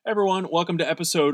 Everyone, welcome to episode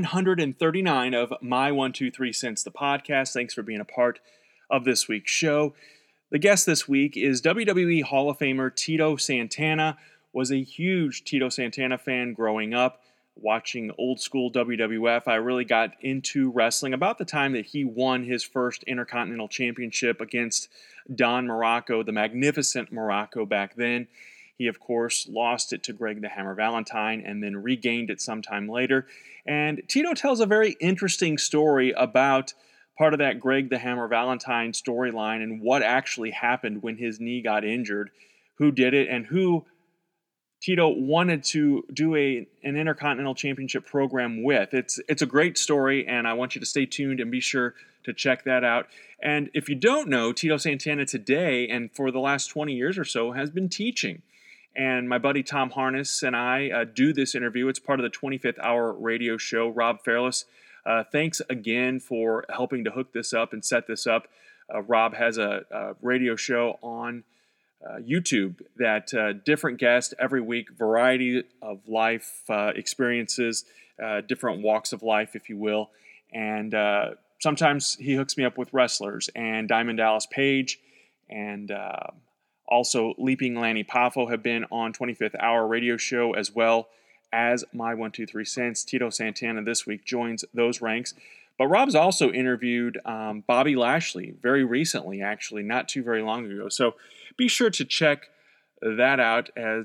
139 of My 123 Cents, the podcast. Thanks for being a part of this week's show. The guest this week is WWE Hall of Famer Tito Santana. Was a huge Tito Santana fan growing up, watching old school WWF. I really got into wrestling about the time that he won his first Intercontinental Championship against Don Muraco, the Magnificent Muraco back then. He, of course, lost it to Greg the Hammer Valentine and then regained it sometime later. And Tito tells a very interesting story about part of that Greg the Hammer Valentine storyline and what actually happened when his knee got injured, who did it, and who Tito wanted to do an Intercontinental Championship program with. It's a great story, and I want you to stay tuned and be sure to check that out. And if you don't know, Tito Santana today and for the last 20 years or so has been teaching. And my buddy Tom Harness and I do this interview. It's part of the 25th Hour radio show. Rob Fairless, thanks again for helping to hook this up and set this up. Rob has a radio show on YouTube that different guests every week, variety of life experiences, different walks of life, if you will. And sometimes he hooks me up with wrestlers and Diamond Dallas Page and also, Leaping Lanny Poffo have been on 25th Hour radio show as well as My 123 Cents. Tito Santana this week joins those ranks. But Rob's also interviewed Bobby Lashley very recently, actually, not too very long ago. So be sure to check that out,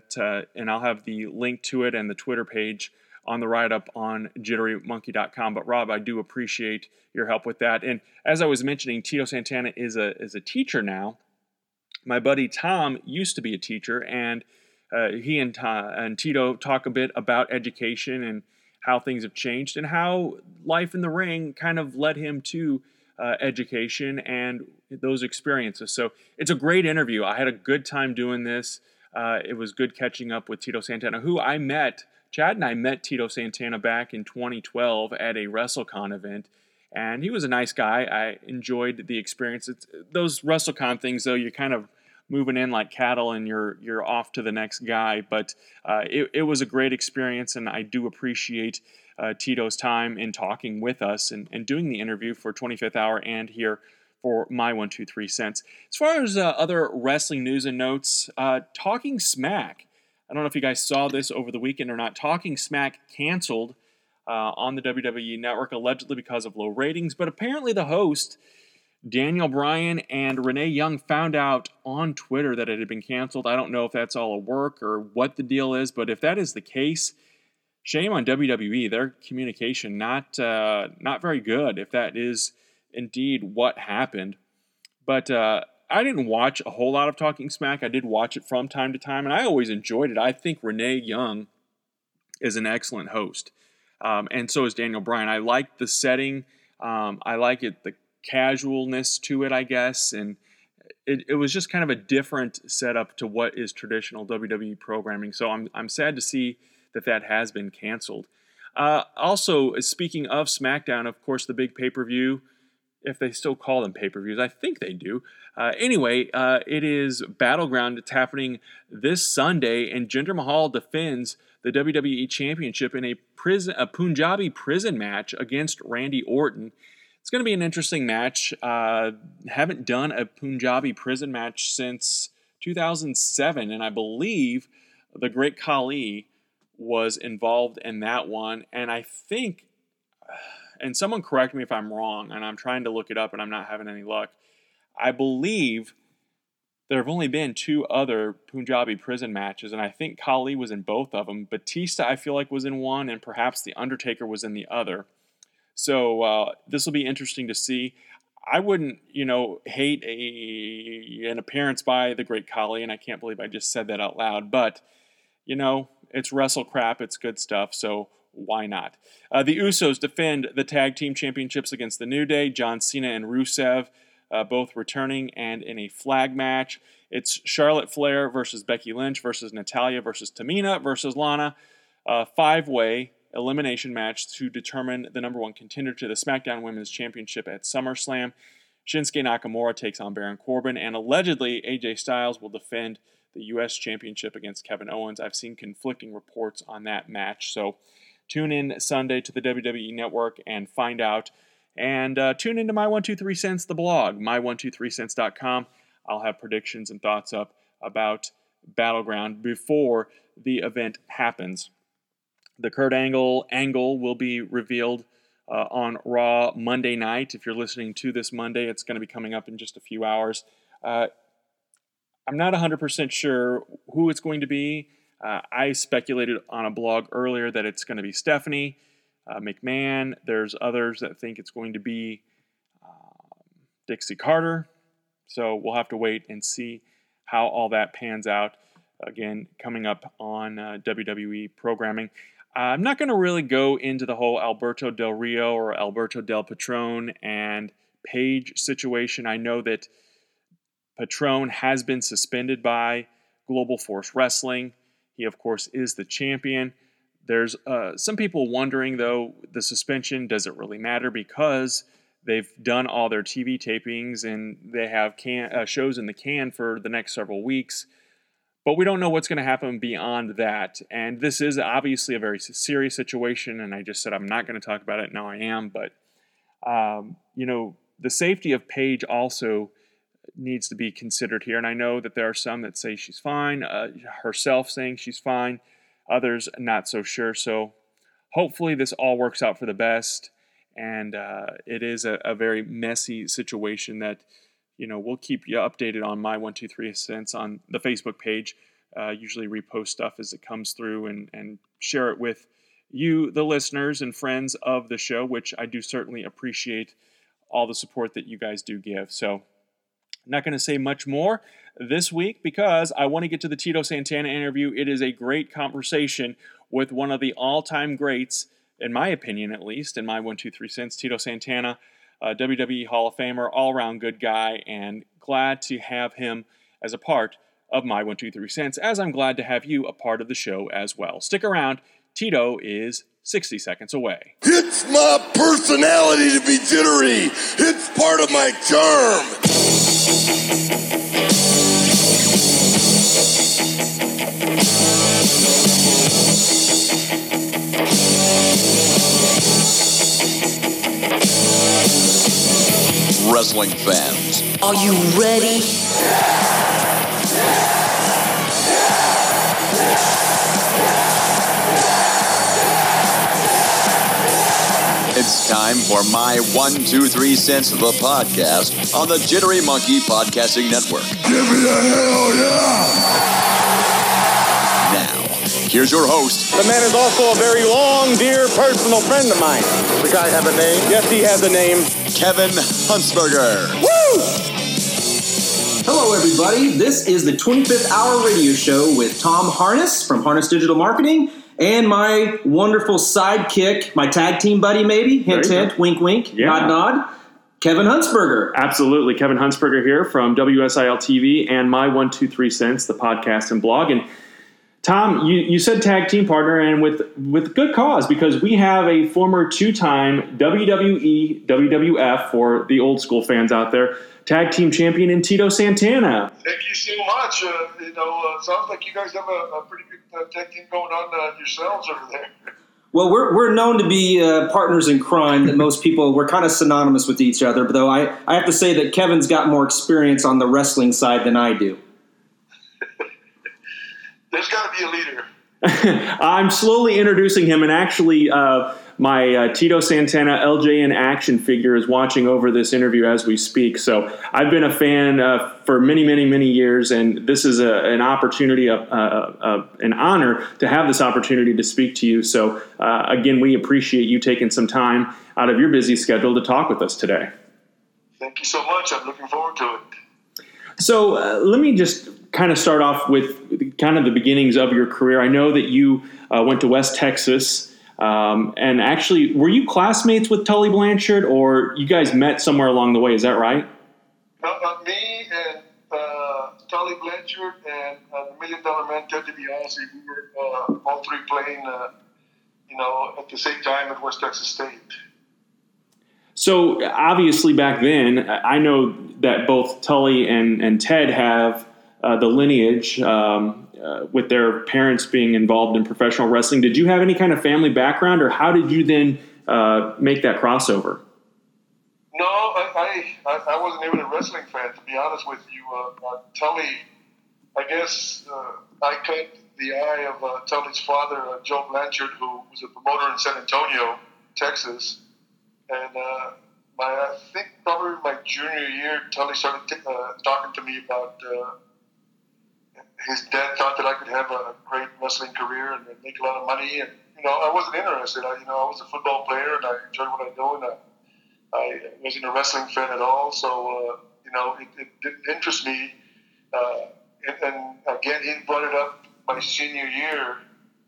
and I'll have the link to it and the Twitter page on the write-up on jitterymonkey.com. But Rob, I do appreciate your help with that. And as I was mentioning, Tito Santana is a teacher now. My buddy Tom used to be a teacher, and he and Tito talk a bit about education and how things have changed and how life in the ring kind of led him to education and those experiences. So it's a great interview. I had a good time doing this. It was good catching up with Tito Santana, who I met. Chad and I met Tito Santana back in 2012 at a WrestleCon event. And he was a nice guy. I enjoyed the experience. Those WrestleCon things, though, you're kind of moving in like cattle and you're off to the next guy. But it was a great experience, and I do appreciate Tito's time in talking with us and doing the interview for 25th Hour and here for My 123 Cents. As far as other wrestling news and notes, Talking Smack. I don't know if you guys saw this over the weekend or not. Talking Smack canceled on the WWE Network, allegedly because of low ratings. But apparently the host, Daniel Bryan and Renee Young, found out on Twitter that it had been canceled. I don't know if that's all a work or what the deal is, but if that is the case, shame on WWE. Their communication not very good, if that is indeed what happened. But I didn't watch a whole lot of Talking Smack. I did watch it from time to time, and I always enjoyed it. I think Renee Young is an excellent host. And so is Daniel Bryan. I like the setting. I like it, the casualness to it, I guess. And it was just kind of a different setup to what is traditional WWE programming. So I'm sad to see that has been canceled. Also, speaking of SmackDown, of course, the big pay-per-view, if they still call them pay-per-views, I think they do. Anyway, it is Battleground. It's happening this Sunday, and Jinder Mahal defends the WWE Championship in a Punjabi prison match against Randy Orton. It's going to be an interesting match. Haven't done a Punjabi prison match since 2007, and I believe the Great Khali was involved in that one. And I think, and someone correct me if I'm wrong, and I'm trying to look it up and I'm not having any luck, I believe there have only been 2 other Punjabi prison matches, and I think Khali was in both of them. Batista, I feel like, was in one, and perhaps The Undertaker was in the other. So this will be interesting to see. I wouldn't, hate an appearance by the Great Khali, and I can't believe I just said that out loud. But, it's wrestle crap. It's good stuff, so why not? The Usos defend the Tag Team Championships against the New Day. John Cena and Rusev both returning, and in a flag match. It's Charlotte Flair versus Becky Lynch versus Natalya versus Tamina versus Lana. 5-way elimination match to determine the number 1 contender to the SmackDown Women's Championship at SummerSlam. Shinsuke Nakamura takes on Baron Corbin, and allegedly AJ Styles will defend the U.S. Championship against Kevin Owens. I've seen conflicting reports on that match, so tune in Sunday to the WWE Network and find out. And tune into My 123 Cents, the blog, my123cents.com. I'll have predictions and thoughts up about Battleground before the event happens. The Kurt Angle will be revealed on Raw Monday night. If you're listening to this Monday, it's going to be coming up in just a few hours. I'm not 100% sure who it's going to be. I speculated on a blog earlier that it's going to be Stephanie McMahon. There's others that think it's going to be Dixie Carter. So we'll have to wait and see how all that pans out. Again, coming up on WWE programming. I'm not going to really go into the whole Alberto Del Rio or Alberto Del Patron and Paige situation. I know that Patron has been suspended by Global Force Wrestling. He, of course, is the champion. There's some people wondering, though, the suspension, does it really matter? Because they've done all their TV tapings and they have shows in the can for the next several weeks. But we don't know what's going to happen beyond that. And this is obviously a very serious situation. And I just said I'm not going to talk about it. Now I am. But, the safety of Paige also needs to be considered here. And I know that there are some that say she's fine, herself saying she's fine, others not so sure. So hopefully this all works out for the best. And it is a very messy situation that, we'll keep you updated on My 123 Cents on the Facebook page. Usually repost stuff as it comes through and share it with you, the listeners and friends of the show, which I do certainly appreciate all the support that you guys do give. So I'm not going to say much more this week because I want to get to the Tito Santana interview. It is a great conversation with one of the all-time greats, in my opinion at least, in My 123 Cents, Tito Santana, WWE Hall of Famer, all-around good guy, and glad to have him as a part of My 123 Cents, as I'm glad to have you a part of the show as well. Stick around. Tito is 60 seconds away. It's my personality to be jittery. It's part of my charm. Wrestling fans, are you ready? It's time for My 123 Cents, the podcast on the Jittery Monkey Podcasting Network. Give me a hell yeah! Now, here's your host. The man is also a very long, dear personal friend of mine. The guy have a name? Yes, he has a name. Kevin Huntsberger. Woo! Hello, everybody. This is the 25th Hour Radio Show with Tom Harness from Harness Digital Marketing and my wonderful sidekick, my tag team buddy, maybe. Hint, hint, wink, wink, nod, nod. Kevin Huntsberger. Absolutely. Kevin Huntsberger here from WSIL TV and My 123 Cents, the podcast and blog. And Tom, you said tag team partner, and with good cause, because we have a former two-time WWE, WWF, for the old school fans out there, tag team champion in Tito Santana. Thank you so much. Sounds like you guys have a pretty good tag team going on yourselves over there. Well, we're known to be partners in crime. That most people, we're kind of synonymous with each other. But though I have to say that Kevin's got more experience on the wrestling side than I do. There's got to be a leader. I'm slowly introducing him, and actually my Tito Santana LJN action figure is watching over this interview as we speak. So I've been a fan for many, many, many years, and this is an opportunity, an honor to have this opportunity to speak to you. So again, we appreciate you taking some time out of your busy schedule to talk with us today. Thank you so much. I'm looking forward to it. So let me just kind of start off with kind of the beginnings of your career. I know that you went to West Texas, and actually, were you classmates with Tully Blanchard, or you guys met somewhere along the way? Is that right? Me and Tully Blanchard and the $1 Million Man, Ted DiBiase, we were all three playing, at the same time at West Texas State. So obviously back then, I know that both Tully and Ted have the lineage with their parents being involved in professional wrestling. Did you have any kind of family background, or how did you then make that crossover? No, I wasn't even a wrestling fan, to be honest with you. Tully, I guess I caught the eye of Tully's father, Joe Blanchard, who was a promoter in San Antonio, Texas. And I think probably my junior year, Tully started talking to me about his dad thought that I could have a great wrestling career and make a lot of money. And, I wasn't interested. I was a football player and I enjoyed what I do. And I wasn't a wrestling fan at all. So, it didn't interest me. And again, he brought it up my senior year.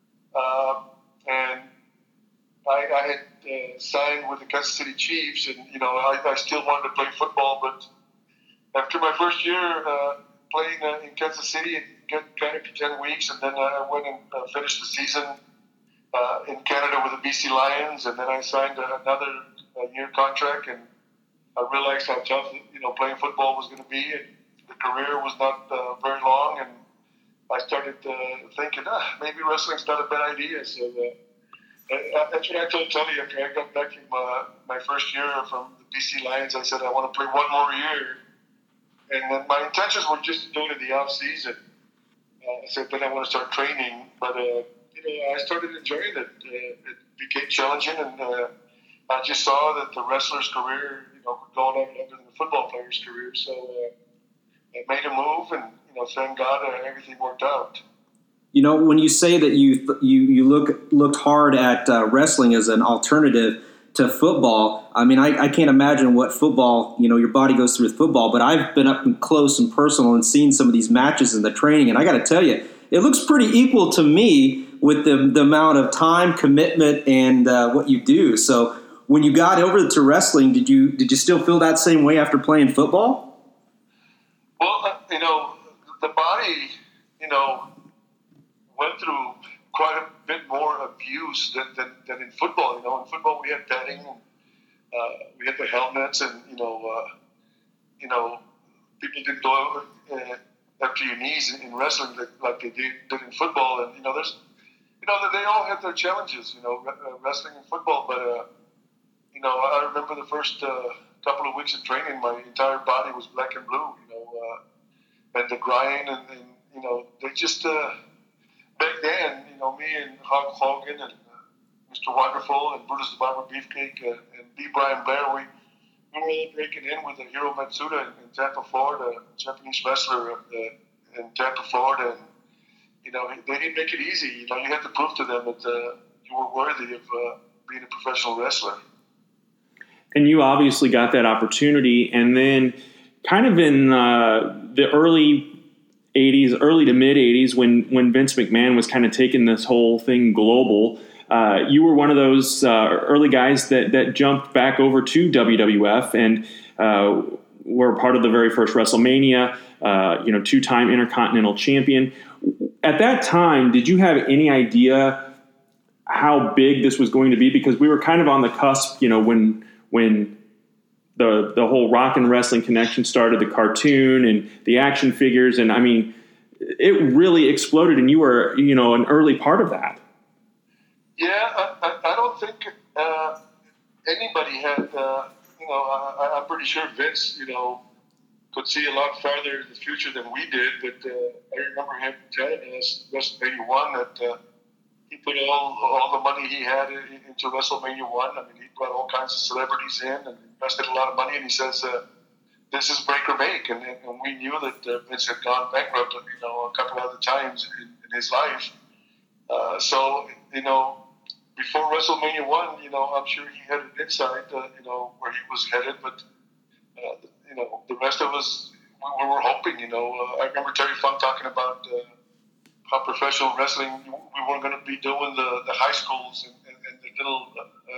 And I had signed with the Kansas City Chiefs, and I still wanted to play football. But after my first year playing in Kansas City, it got kind of for 10 weeks, and then I went and finished the season in Canada with the BC Lions, and then I signed another year contract, and I realized how tough playing football was going to be, and the career was not very long, and I started thinking, maybe wrestling's not a bad idea. So. That's what I told Tully after I got back from my first year from the BC Lions. I said, I want to play one more year. And then my intentions were just to do it in the off season. I said, then I want to start training. But, I started enjoying it. It became challenging, and I just saw that the wrestler's career, could go on longer than the football player's career. So I made a move, and, thank God everything worked out. When you say that you looked hard at wrestling as an alternative to football, I mean, I can't imagine what football, your body goes through with football, but I've been up close and personal and seen some of these matches and the training, and I got to tell you, it looks pretty equal to me with the amount of time, commitment, and what you do. So when you got over to wrestling, did you still feel that same way after playing football? Well, the body, went through quite a bit more abuse than in football. In football we had padding, and we had the helmets, and people didn't go up to your knees in wrestling like they did in football. And there's they all had their challenges. Wrestling and football, but I remember the first couple of weeks of training, my entire body was black and blue. And the grind, and they just. Back then, me and Hulk Hogan and Mr. Wonderful and Brutus the Barber Beefcake and B. Brian Blair, we were all breaking in with Hiro Matsuda in Tampa, Florida, a Japanese wrestler in Tampa, Florida. And, they didn't make it easy. You had to prove to them that you were worthy of being a professional wrestler. And you obviously got that opportunity. And then kind of in the early 80s, early to mid 80s, when Vince McMahon was kind of taking this whole thing global, you were one of those early guys that jumped back over to WWF and were part of the very first WrestleMania, two-time Intercontinental Champion. At that time, did you have any idea how big this was going to be? Because we were kind of on the cusp, when the whole rock and wrestling connection started, the cartoon and the action figures. And I mean, it really exploded, and you were, an early part of that. Yeah. I don't think anybody had, I'm pretty sure Vince, could see a lot farther in the future than we did. But I remember him telling us WrestleMania 1 that he put all the money he had into WrestleMania 1. I mean, he brought all kinds of celebrities in and invested a lot of money. And he says, this is break or make. And we knew that Vince had gone bankrupt, a couple other times in his life. So, before WrestleMania 1, I'm sure he had an insight, where he was headed. But, the rest of us, we were hoping, I remember Terry Funk talking about how professional wrestling, we weren't going to be doing the high schools and the little,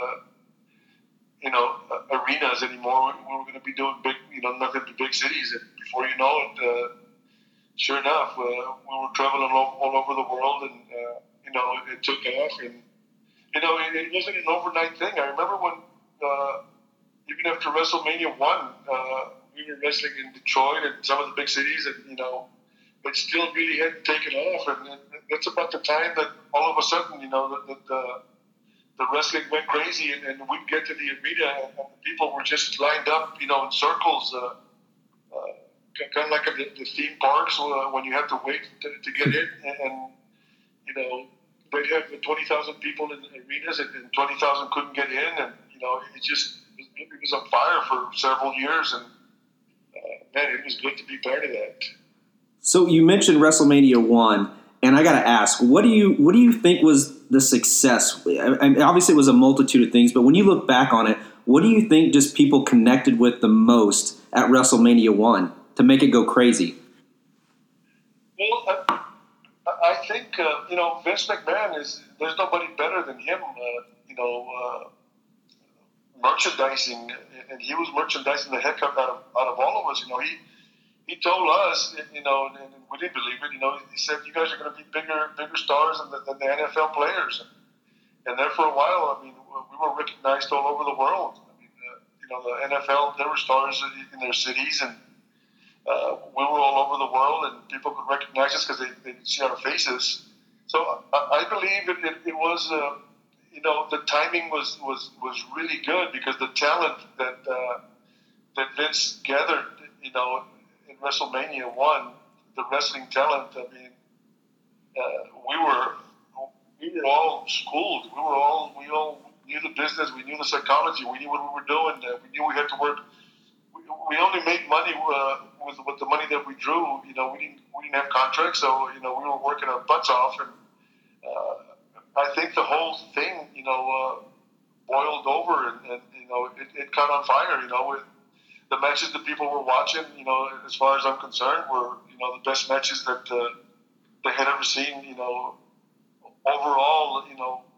arenas anymore. We were going to be doing big, nothing but big cities. And before you know it, sure enough, we were traveling all over the world, and, it took off. And, it wasn't an overnight thing. I remember when, even after WrestleMania 1, we were wrestling in Detroit and some of the big cities, and, but still really hadn't taken off. And that's about the time that all of a sudden, the wrestling went crazy, and we'd get to the arena, and the people were just lined up, in circles, kind of like at the theme parks when you have to wait to get in, and they'd have 20,000 people in arenas, and 20,000 couldn't get in, and it was on fire for several years, and man, it was good to be part of that. So you mentioned WrestleMania 1, and I got to ask, what do you think was the success? I mean, obviously, it was a multitude of things, but when you look back on it, what do you think just people connected with the most at WrestleMania 1 to make it go crazy? Well, I think Vince McMahon there's nobody better than him. Merchandising, and he was merchandising the heck out of all of us. He told us, and we didn't believe it. He said, "You guys are going to be bigger stars than the NFL players." And there for a while, I mean, we were recognized all over the world. I mean, the NFL, there were stars in their cities, and we were all over the world, and people could recognize us because they could see our faces. So I believe it was, the timing was really good, because the talent that Vince gathered, in WrestleMania 1, the wrestling talent. I mean, we were all schooled. We all knew the business. We knew the psychology. We knew what we were doing. We knew we had to work. We only made money with the money that we drew. We didn't have contracts, so we were working our butts off, and I think the whole thing, boiled over, and it caught on fire. With the matches that people were watching, as far as I'm concerned, were the best matches that they had ever seen. Overall,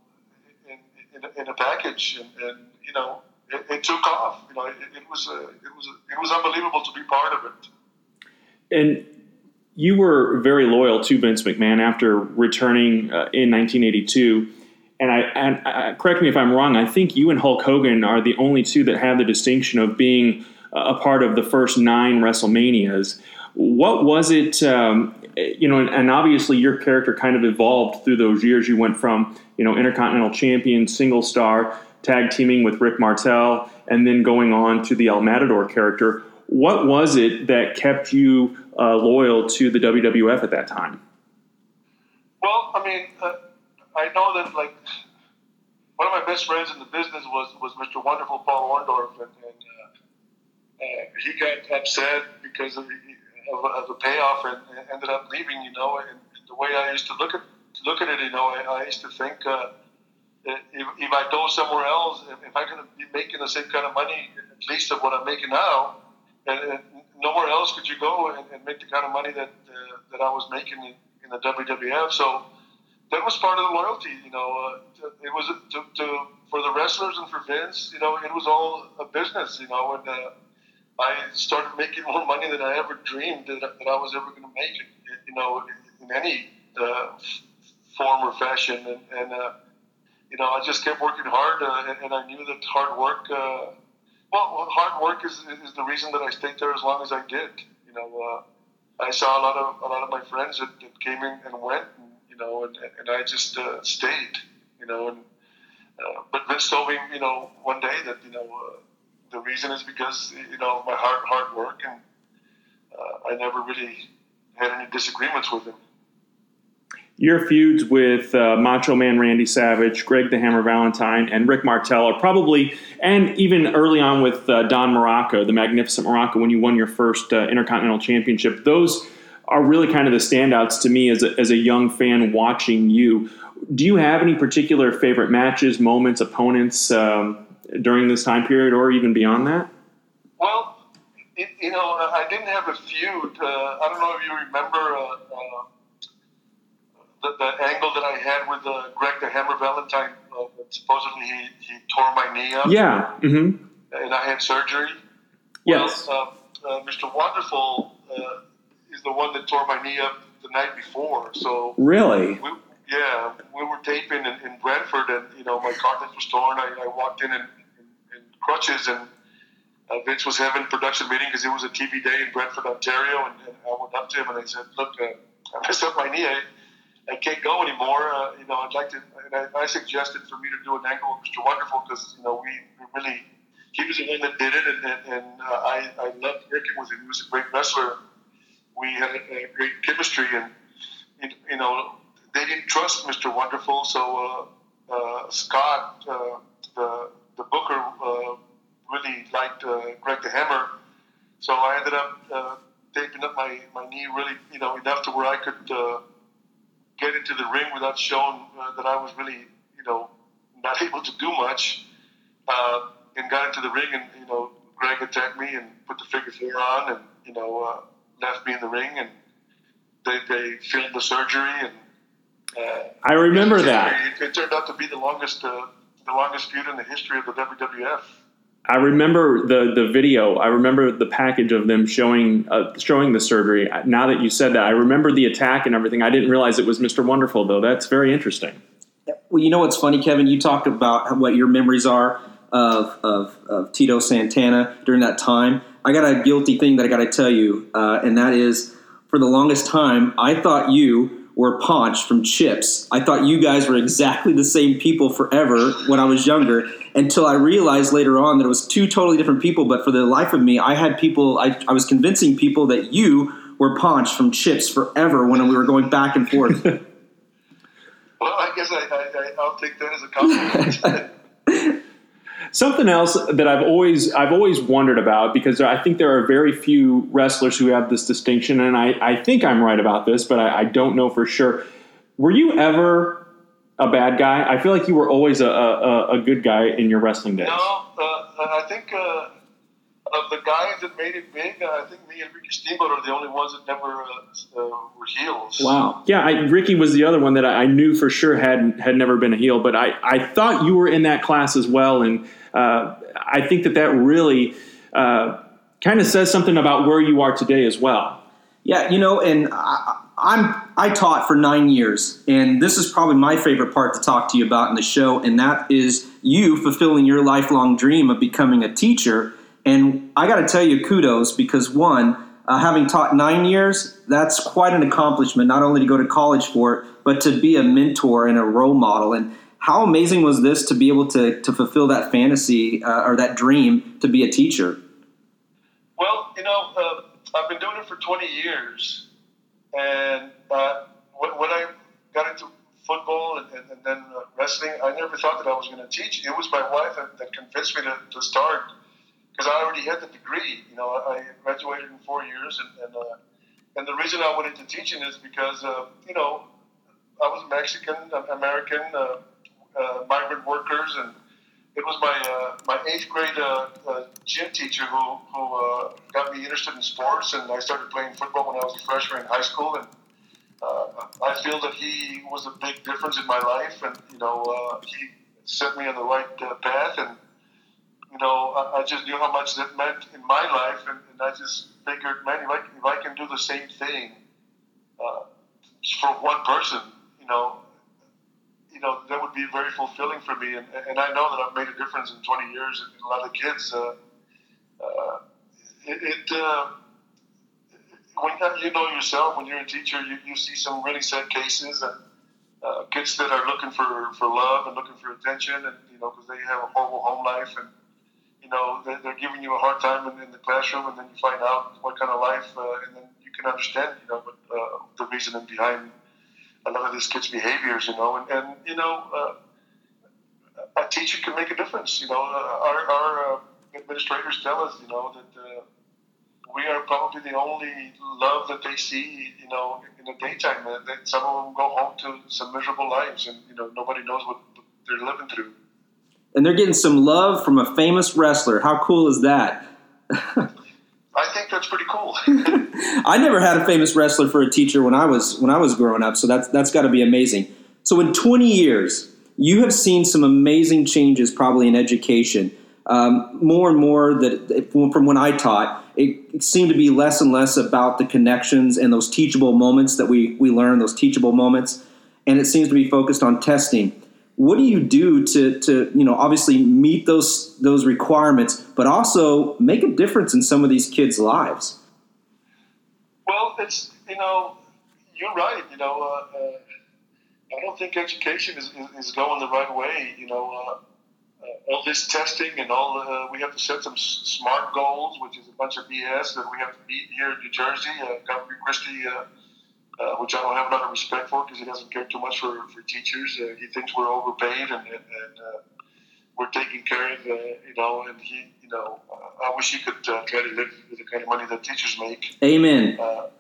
in a package, and it took off. It was unbelievable to be part of it. And you were very loyal to Vince McMahon after returning in 1982. And I correct me if I'm wrong, I think you and Hulk Hogan are the only two that have the distinction of being a part of the first 9 WrestleManias. What was it, and obviously your character kind of evolved through those years. You went from, Intercontinental Champion, single star, tag teaming with Rick Martel, and then going on to the El Matador character. What was it that kept you loyal to the WWF at that time? Well, I mean, I know that, like, one of my best friends in the business was Mr. Wonderful Paul Orndorff, and he got upset because of the payoff and ended up leaving. And the way I used to look at it, I used to think if I go somewhere else, if I could be making the same kind of money, at least of what I'm making now, and nowhere else could you go and make the kind of money that I was making in the WWF. So that was part of the loyalty. It was for the wrestlers and for Vince. It was all a business. And I started making more money than I ever dreamed that I was ever going to make. In any form or fashion, and I just kept working hard, and I knew that hard work. Hard work is the reason that I stayed there as long as I did. I saw a lot of my friends that came in and went, and I just stayed. But Vince told me, one day that the reason is because my hard work, and I never really had any disagreements with him. Your feuds with Macho Man Randy Savage, Greg the Hammer Valentine, and Rick Martel are probably, and even early on with Don Muraco, the Magnificent Muraco, when you won your first Intercontinental Championship, those are really kind of the standouts to me as a young fan watching you. Do you have any particular favorite matches, moments, opponents during this time period, or even beyond that? Well, I didn't have a feud. I don't know if you remember the angle that I had with Greg the Hammer Valentine. Supposedly he tore my knee up. Yeah. Mm-hmm. And I had surgery. Yes. Well, Mr. Wonderful is the one that tore my knee up the night before. So really? We were taping in Brentford, and my cartilage was torn. I walked in crutches, and Vince was having a production meeting because it was a TV day in Brantford, Ontario, and I went up to him and I said, "Look, I messed up my knee. I can't go anymore. I'd like to." And I suggested for me to do an angle with Mr. Wonderful because we really, he was the one that did it, and I loved working with him. He was a great wrestler. We had a great chemistry, and they didn't trust Mr. Wonderful, so Scott, the booker, really liked Greg the Hammer. So I ended up taping up my knee really, enough to where I could get into the ring without showing that I was really, not able to do much. And got into the ring, and Greg attacked me and put the figure 4 on, and left me in the ring, and they filmed the surgery, and I remember that. It turned out to be the longest feud in the history of the WWF. I remember the video. I remember the package of them showing the surgery. Now that you said that, I remember the attack and everything. I didn't realize it was Mr. Wonderful, though. That's very interesting. Well, you know what's funny, Kevin? You talked about what your memories are of Tito Santana during that time. I got a guilty thing that I got to tell you, and that is, for the longest time, I thought you were Ponch from Chips. I thought you guys were exactly the same people forever when I was younger, until I realized later on that it was two totally different people. But for the life of me, I had people, I was convincing people that you were Ponch from Chips forever when we were going back and forth. Well, I guess I'll take that as a compliment. Something else that I've always wondered about, because I think there are very few wrestlers who have this distinction, and I think I'm right about this, but I don't know for sure. Were you ever a bad guy? I feel like you were always a good guy in your wrestling days. No, I think of the guys that made it big, I think me and Ricky Steamboat are the only ones that never were heels. Wow. Yeah, Ricky was the other one that I knew for sure had never been a heel, but I thought you were in that class as well, and I think that really kind of says something about where you are today as well. Yeah, and I taught for 9 years, and this is probably my favorite part to talk to you about in the show, and that is you fulfilling your lifelong dream of becoming a teacher. And I got to tell you, kudos, because one, having taught 9 years, that's quite an accomplishment, not only to go to college for it, but to be a mentor and a role model. And how amazing was this to be able to fulfill that fantasy or that dream to be a teacher? Well, I've been doing it for 20 years. And when I got into football and then wrestling, I never thought that I was going to teach. It was my wife that convinced me to start, because I already had the degree. I graduated in 4 years, and the reason I went into teaching is because I was Mexican, American, migrant workers, and it was my 8th grade gym teacher who got me interested in sports, and I started playing football when I was a freshman in high school, and I feel that he was a big difference in my life, and he set me on the right path, and I just knew how much that meant in my life, and I just figured, man, if I can do the same thing for one person, that would be very fulfilling for me, and I know that I've made a difference in 20 years, and a lot of kids. When you know yourself, when you're a teacher, you see some really sad cases, and kids that are looking for love and looking for attention, and because they have a horrible home life, and they're giving you a hard time in the classroom, and then you find out what kind of life, and then you can understand, the reasoning behind a lot of these kids' behaviors, and a teacher can make a difference. Our administrators tell us, that we are probably the only love that they see, in the daytime. That some of them go home to some miserable lives, and nobody knows what they're living through. And they're getting some love from a famous wrestler. How cool is that? I think that's pretty cool. I never had a famous wrestler for a teacher when I was growing up, so that's got to be amazing. So in 20 years, you have seen some amazing changes probably in education. More and more that from when I taught, it seemed to be less and less about the connections and those teachable moments that we learn, those teachable moments, and it seems to be focused on testing. What do you do to obviously meet those requirements but also make a difference in some of these kids' lives. Well, it's, you're right. I don't think education is going the right way. All this testing and we have to set some SMART goals, which is a bunch of BS that we have to meet here in New Jersey. Governor Christie, which I don't have a lot of respect for because he doesn't care too much for teachers. He thinks we're overpaid and we're taking care of, and he, I wish he could try to live with the kind of money that teachers make. Amen.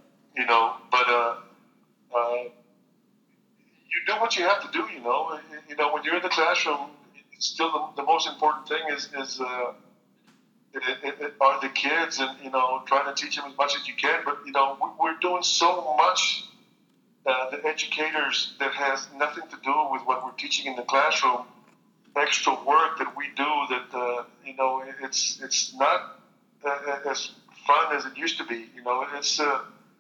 You do what you have to do, when you're in the classroom, it's still the most important thing is are the kids and, trying to teach them as much as you can. But, we're doing so much, the educators, that has nothing to do with what we're teaching in the classroom, extra work that we do that, it's not as fun as it used to be. It's a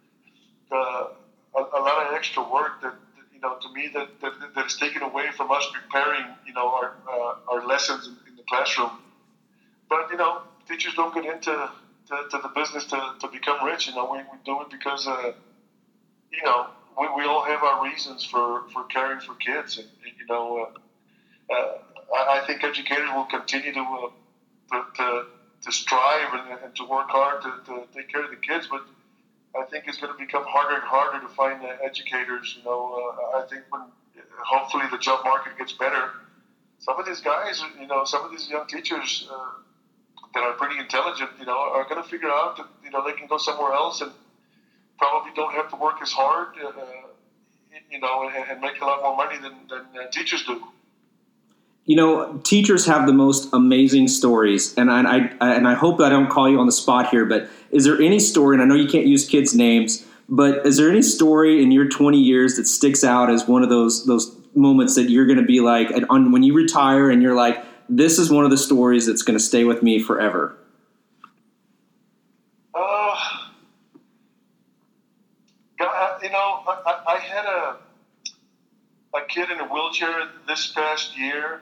lot of extra work that, to me, that is taken away from us preparing, our lessons in the classroom. But, teachers don't get into the business to become rich. We do it because, we all have our reasons for caring for kids. And I think educators will continue to strive and to work hard to take care of the kids, but I think it's going to become harder and harder to find educators. I think when hopefully the job market gets better, some of these guys, some of these young teachers that are pretty intelligent, are going to figure out that, they can go somewhere else and probably don't have to work as hard, and make a lot more money than teachers do. Teachers have the most amazing stories, and I hope I don't call you on the spot here, but is there any story, and I know you can't use kids' names, but is there any story in your 20 years that sticks out as one of those moments that you're going to be like, when you retire and you're like, this is one of the stories that's going to stay with me forever? I had a kid in a wheelchair this past year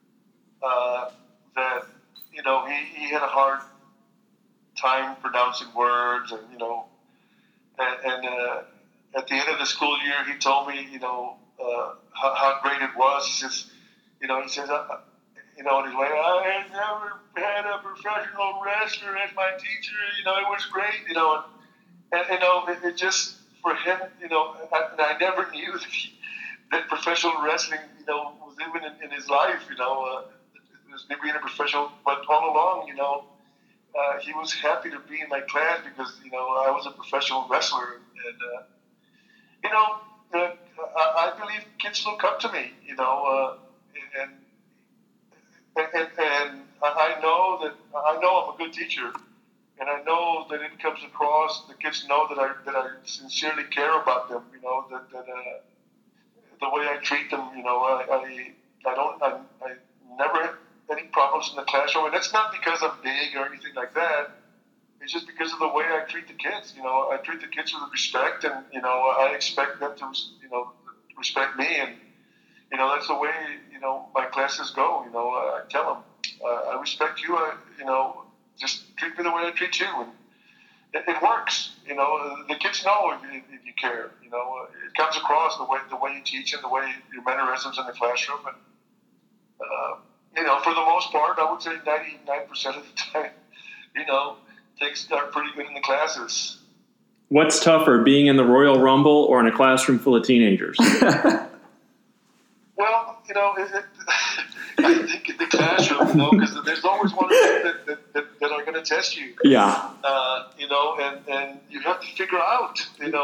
that, he had a hard time pronouncing words, and, and at the end of the school year, he told me, how great it was. He says, in his way, I had never had a professional wrestler as my teacher, it was great, and it just, for him, I never knew that professional wrestling, was even in his life, it was maybe in a professional, but all along, he was happy to be in my class because, I was a professional wrestler. And, I believe kids look up to me, and I know I'm a good teacher, and I know that it comes across. The kids know that I sincerely care about them. That the way I treat them. I never had any problems in the classroom, and that's not because I'm big or anything like that. It's just because of the way I treat the kids. I treat the kids with respect, and I expect them to respect me, and that's the way my classes go. I tell them I respect you. Just treat me the way I treat you, and it works. The kids know if you care. It comes across the way you teach and the way your mannerisms in the classroom, and for the most part, I would say 99% of the time, things are pretty good in the classes. What's tougher, being in the Royal Rumble or in a classroom full of teenagers? Well, I think in the classroom, because there's always one thing that are going to test you. Yeah. And you have to figure out,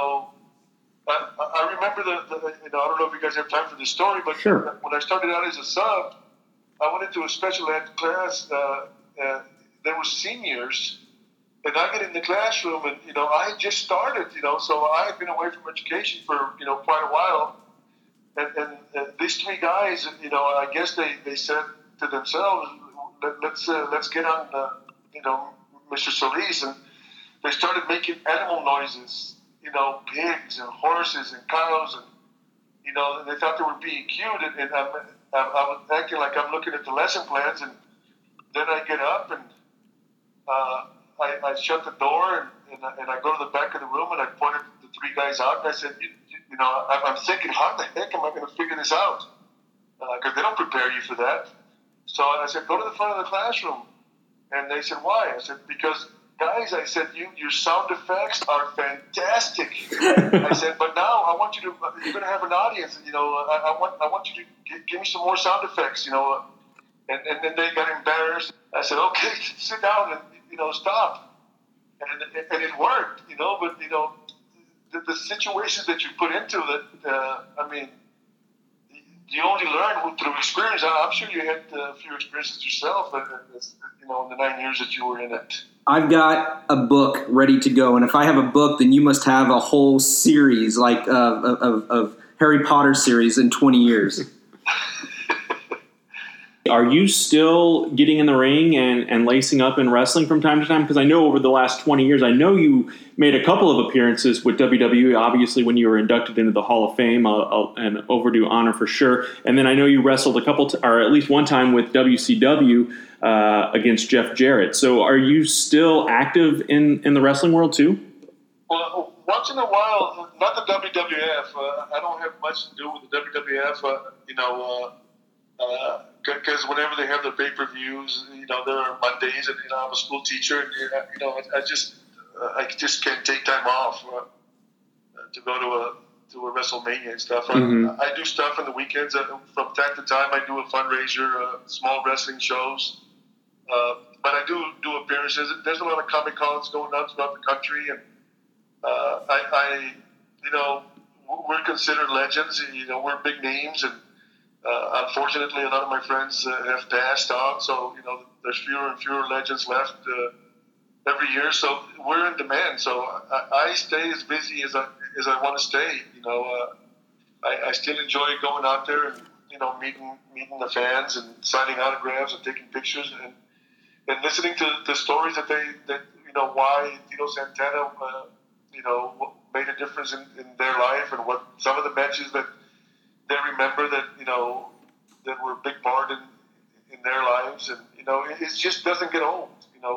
I remember I don't know if you guys have time for this story, but sure. When I started out as a sub, I went into a special ed class. There were seniors, and I get in the classroom, and I had just started, so I had been away from education for quite a while, and these three guys, I guess they said to themselves, let's get on, Mr. Solis, and they started making animal noises, pigs and horses and cows, and they thought they were being cute, and I was acting like I'm looking at the lesson plans, and then I get up and I shut the door and I go to the back of the room and I pointed the three guys out and I said, I'm thinking, how the heck am I going to figure this out? Because they don't prepare you for that. So I said, go to the front of the classroom. And they said, why? I said, because, guys, I said, your sound effects are fantastic. I said, but now I want you to, you're going to have an audience, and, I want you to give me some more sound effects, and then they got embarrassed. I said, okay, sit down and, stop. And it worked, but, the situations that you put into that, you only learn through experience. I'm sure you had a few experiences yourself, in the 9 years that you were in it. I've got a book ready to go, and if I have a book, then you must have a whole series, like of Harry Potter series in 20 years. Are you still getting in the ring and lacing up in wrestling from time to time? Because I know over the last 20 years, I know you made a couple of appearances with WWE, obviously when you were inducted into the Hall of Fame, an overdue honor for sure. And then I know you wrestled or at least one time with WCW against Jeff Jarrett. So are you still active in the wrestling world too? Well, once in a while, not the WWF. I don't have much to do with the WWF, because whenever they have their pay-per-views, there are Mondays, and I'm a school teacher, and I just can't take time off to go to a WrestleMania and stuff. Mm-hmm. I do stuff on the weekends. From time to time, I do a fundraiser, small wrestling shows, but I do appearances. There's a lot of Comic Cons going on throughout the country, and we're considered legends. We're big names, and unfortunately, a lot of my friends have passed on, so there's fewer and fewer legends left every year. So we're in demand. So I stay as busy as I want to stay. I still enjoy going out there and meeting the fans and signing autographs and taking pictures and listening to the stories that why Tito Santana made a difference in their life, and what some of the matches that they remember that that were a big part in their lives, and it just doesn't get old.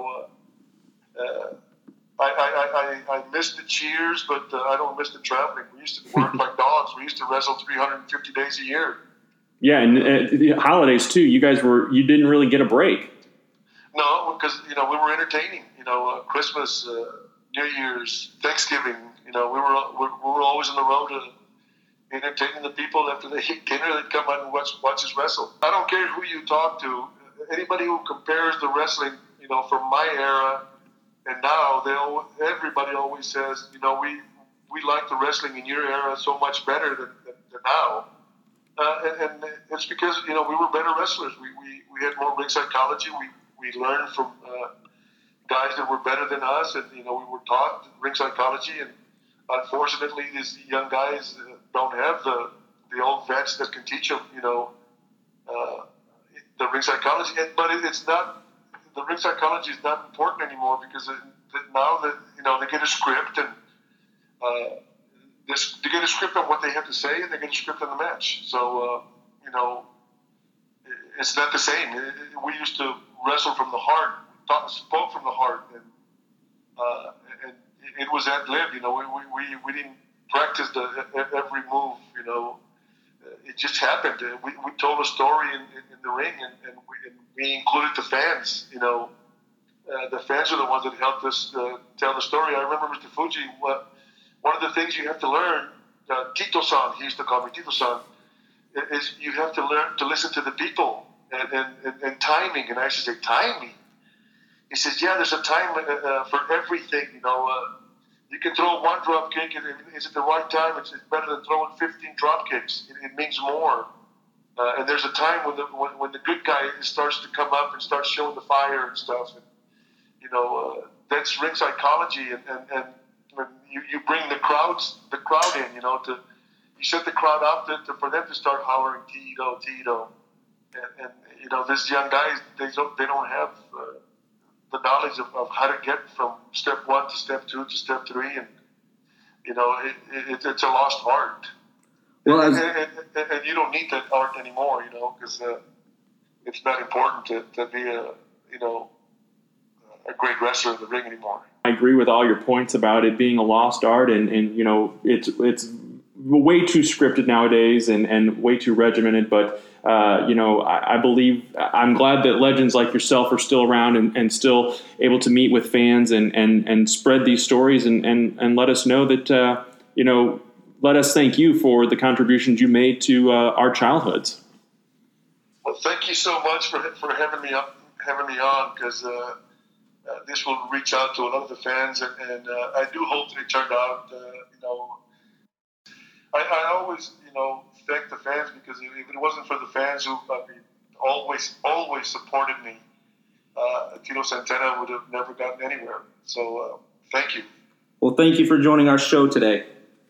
I miss the cheers, but I don't miss the traveling. We used to work like dogs. We used to wrestle 350 days a year. Yeah, and the holidays too. You didn't really get a break. No, because we were entertaining. Christmas, New Year's, Thanksgiving. We were always on the road entertaining the people. After they eat dinner, they'd come out and watch us wrestle. I don't care who you talk to. Anybody who compares the wrestling, from my era and now, everybody always says, we like the wrestling in your era so much better than now. And it's because, we were better wrestlers. We had more ring psychology. We learned from guys that were better than us, and, we were taught ring psychology. And unfortunately, these young guys don't have the old vets that can teach them, the ring psychology. But it's not, the ring psychology is not important anymore, because now that they get a script, and they get a script on what they have to say, and they get a script on the match. So it's not the same. We used to wrestle from the heart, spoke from the heart, and it was ad lib. We didn't practice every move. It just happened. We told a story in the ring, and we included the fans. The fans are the ones that helped us tell the story. I remember Mr. Fuji. One of the things you have to learn, Tito-san, he used to call me Tito-san, is you have to learn to listen to the people and timing. And I used to say, timing? He says, yeah, there's a time for everything. You can throw one drop kick, and is it the right time? It's better than throwing 15 drop kicks. It means more. And there's a time when the good guy starts to come up and starts showing the fire and stuff. And, that's ring psychology. And when you bring the crowd in, you set the crowd up for them to start hollering Tito, Tito. And these young guys, they don't have the knowledge of how to get from step 1 to step 2 to step 3, and it's a lost art. Well, and you don't need that art anymore, because it's not important to be a great wrestler in the ring anymore. I agree with all your points about it being a lost art, and it's way too scripted nowadays and way too regimented. But I believe I'm glad that legends like yourself are still around and still able to meet with fans and spread these stories and let us know that let us thank you for the contributions you made to our childhoods. Well, thank you so much for having me on, because this will reach out to a lot of the fans, and I do hope that it turned out. I always thank the fans, because if it wasn't for the fans who always supported me, Tito Santana would have never gotten anywhere. So thank you. Well, thank you for joining our show today.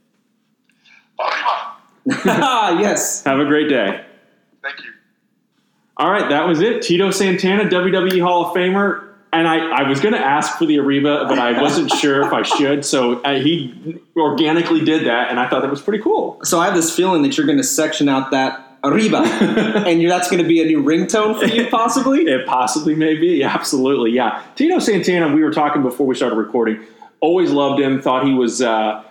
Arriba! Yes. Have a great day. Thank you. All right, that was it. Tito Santana, WWE Hall of Famer. And I was going to ask for the Arriba, but I wasn't sure if I should. So he organically did that, and I thought that was pretty cool. So I have this feeling that you're going to section out that Arriba, and that's going to be a new ringtone for you, possibly? It possibly may be. Absolutely, yeah. Tito Santana, we were talking before we started recording, always loved him, thought he was...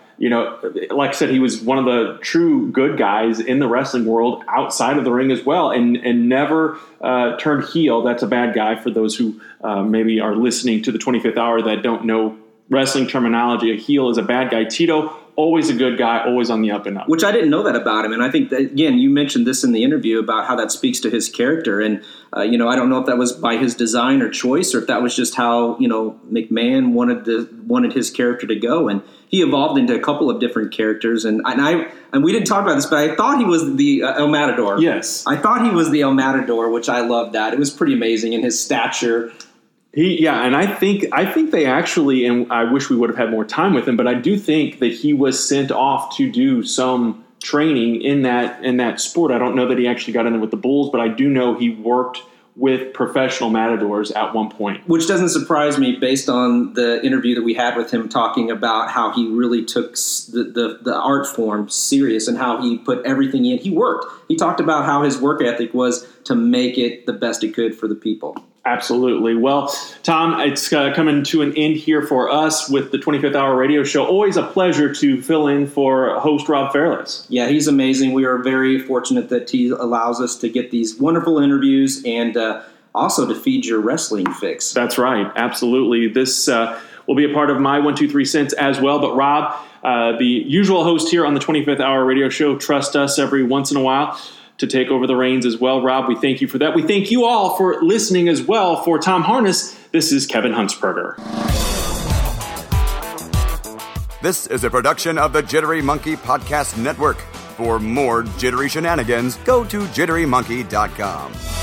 like I said, he was one of the true good guys in the wrestling world outside of the ring as well, and never turned heel. That's a bad guy for those who maybe are listening to the 25th Hour that don't know wrestling terminology. A heel is a bad guy. Tito, always a good guy, always on the up and up. Which I didn't know that about him, and I think that, again, you mentioned this in the interview about how that speaks to his character, and I don't know if that was by his design or choice, or if that was just how McMahon wanted his character to go, and he evolved into a couple of different characters, and we didn't talk about this, but I thought he was the El Matador. Yes, I thought he was the El Matador, which I loved that. It was pretty amazing in his stature. And I think they actually, and I wish we would have had more time with him, but I do think that he was sent off to do some training in that sport. I don't know that he actually got in there with the Bulls, but I do know he worked with professional matadors at one point. Which doesn't surprise me based on the interview that we had with him talking about how he really took the art form serious and how he put everything in. He worked. He talked about how his work ethic was to make it the best it could for the people. Absolutely. Well, Tom, it's coming to an end here for us with the 25th Hour Radio Show. Always a pleasure to fill in for host Rob Fairless. Yeah, he's amazing. We are very fortunate that he allows us to get these wonderful interviews and also to feed your wrestling fix. That's right. Absolutely. This will be a part of my 1, 2, 3 cents as well. But Rob, the usual host here on the 25th Hour Radio Show, trust us every once in a while to take over the reins as well. Rob, we thank you for that. We thank you all for listening as well. For Tom Harness, this is Kevin Huntsberger. This is a production of the Jittery Monkey Podcast Network. For more jittery shenanigans, go to jitterymonkey.com.